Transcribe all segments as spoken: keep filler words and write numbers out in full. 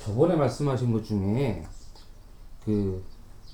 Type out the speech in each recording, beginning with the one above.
저번에 말씀하신 것 중에 그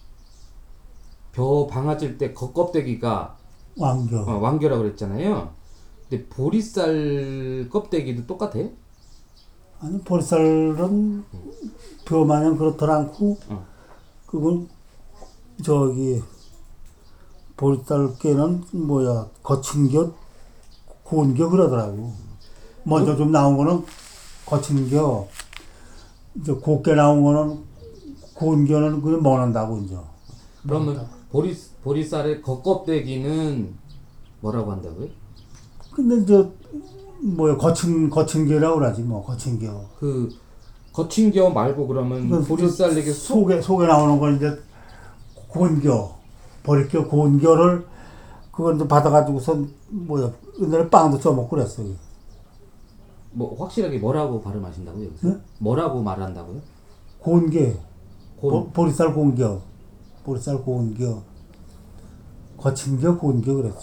벼 방아질 때 겉껍데기가 왕겨. 어, 왕겨라고 그랬잖아요. 근데 보리쌀 껍데기도 똑같아요? 아니, 보리쌀은 벼 마냥 그렇더라 않고, 어. 그건, 저기, 보리쌀 깨는, 뭐야, 거친 겨, 고운 겨 그러더라고. 먼저 좀 나온 거는 거친 겨, 이제 곱게 나온 거는, 고운 겨는 그냥 먹는다고, 이제. 그러면 먹는다고. 보리 보리쌀의 겉껍데기는 뭐라고 한다고요? 근데 저, 뭐야, 거친, 거친 겨라고 그러지, 뭐, 거친 겨. 그 거친 겨 말고 그러면 그, 보리쌀 저 이게 속 속에, 속에 나오는 건 이제, 고운 겨. 버릴겨, 고운 겨를, 그걸 이제 받아가지고서, 뭐야, 옛날에 빵도 쪄먹고 그랬어. 뭐 확실하게 뭐라고 발음하신다고요? 여기서? 응? 뭐라고 말한다고요? 고운 겨. 곤. 보, 보리쌀 고운 겨. 보리쌀 고운 겨. 거친 겨, 고운 겨 그랬지.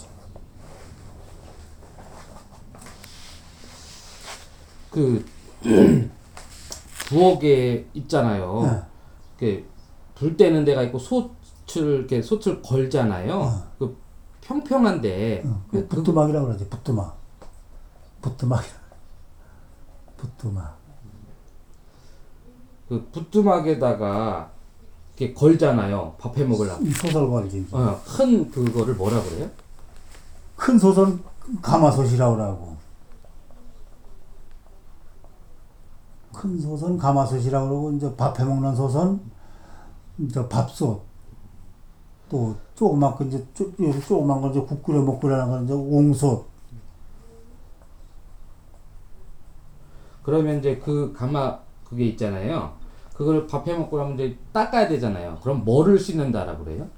그 부엌에 있잖아요. 네. 그 불 때는 데가 있고 솥을 이렇게 솥을 걸잖아요. 그 평평한데 응. 그, 그, 부뚜막이라고 그러지, 부뚜막. 부뚜막. 부뚜막. 그 부뚜막에다가 이렇게 걸잖아요. 밥 해 먹으려고. 이 소설 걸지. 어, 큰 그거를 뭐라 그래요? 큰 솥은 가마솥이라고 그러고. 큰 솥은 가마솥이라고 그러고, 이제 밥 해 먹는 솥은 이제 밥솥. 또 조그만 거 이제 쪼, 요새 조그만 거 이제 국 끓여 먹으려는 건 이제 옹솥. 그러면 이제 그 가마 그게 있잖아요. 그걸 밥 해 먹고 나면 이제 닦아야 되잖아요. 그럼 뭐를 씻는다라고 그래요?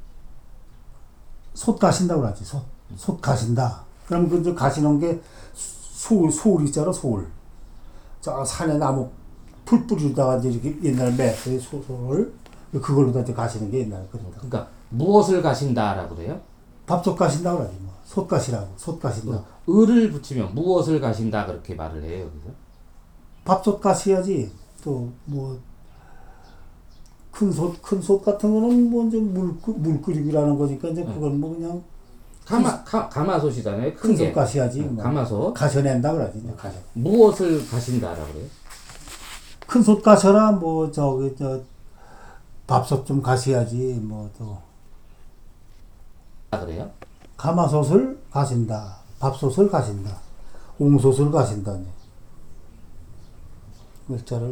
솥 가신다고 그러지. 솥. 솥 가신다. 그럼 그 이제 가시는 게 소울, 소울 있잖아, 소울. 저 산에 나무 풀 뿌리다가 이제 이렇게 옛날에 맸어요, 소를. 그걸로 다 이제 가시는 게 옛날에 그랬다. 그러니까 무엇을 가신다라고 그래요? 밥솥 가신다고 그러지, 뭐. 솥 가시라고. 솥 가신다. 을을 붙이면 무엇을 가신다 그렇게 말을 해요, 여기서? 밥솥 가셔야지. 또, 뭐, 큰 솥, 큰 솥 같은 거는 뭐 이제 물, 물 끓이기라는 거니까 이제 그건 뭐 그냥 가마 가, 가마솥이잖아요. 큰 큰 솥 게. 가셔야지. 뭐. 가마솥. 가셔낸다 그러지, 이제 가셔. 무엇을 가신다라고 그래요? 큰 솥 가셔라, 뭐, 저기, 저, 밥솥 좀 가셔야지, 뭐, 또. 아, 그래요? 가마솥을 가신다. 밥솥을 가신다. 옹솥을 가신다니. 글자를.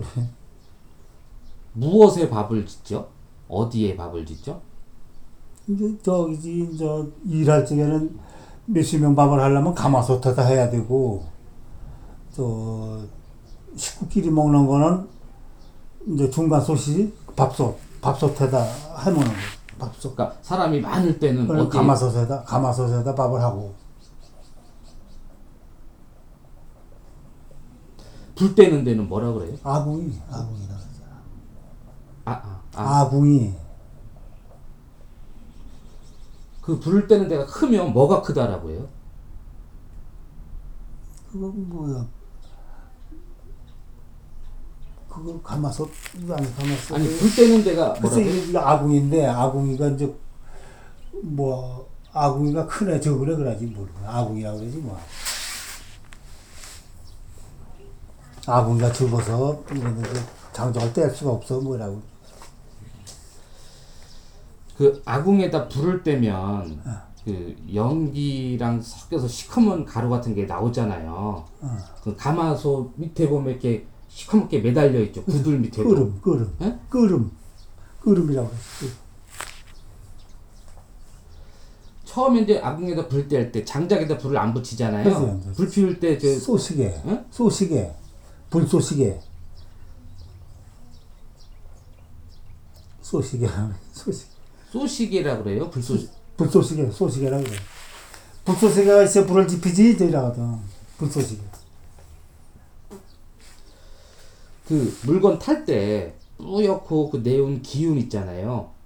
무엇에 밥을 짓죠? 어디에 밥을 짓죠? 이제, 저기지, 저, 일할 적에는 몇십 명 밥을 하려면 가마솥에다 해야 되고, 저, 식구끼리 먹는 거는 이제 중간 솥이 밥솥, 밥솥에다 해먹는 거. 밥솥. 그러니까 사람이 많을 때는 그걸 어디에 가마솥에다, 가마솥에다 밥을 하고. 불 때는 데는 뭐라 그래요? 아궁이, 아궁이라 그러잖아. 아, 아, 아. 아궁이. 그 불 때는 데가 크면 뭐가 크다라고 해요? 그거 뭐야? 그거 가마솥? 아니, 가마솥. 아니 불 때는 데가 글쎄, 뭐라고? 이게 아궁인데, 아궁이가 이제, 뭐, 아궁이가 크네, 저그래, 그러지, 뭘. 아궁이라고 그러지, 뭐. 아궁이가 적어서, 이랬는데, 장정을 뗄 수가 없어, 뭐라고. 그 아궁에다 불을 떼면 그 연기랑 섞여서 시커먼 가루 같은 게 나오잖아요. 어. 그 가마솥 밑에 보면 이렇게 시커멓게 매달려 있죠. 구들 밑에도. 끓음, 끓음. 예? 끓음. 끓음이라고 그러지. 처음에 이제 아궁에다 불 뗄 때 장작에다 불을 안 붙이잖아요. 그렇죠. 불 피울 때 저 소시계. 응? 소시계. 불소시계. 소시계라고 소시계. 소시계라 그래요. 불소시. 불소시계, 소시계라고 그래. 불소시계가 있어야 불을 지피지, 이러거든. 불소시계. 그 물건 탈 때 뿌옇고 그 내온 기운 있잖아요.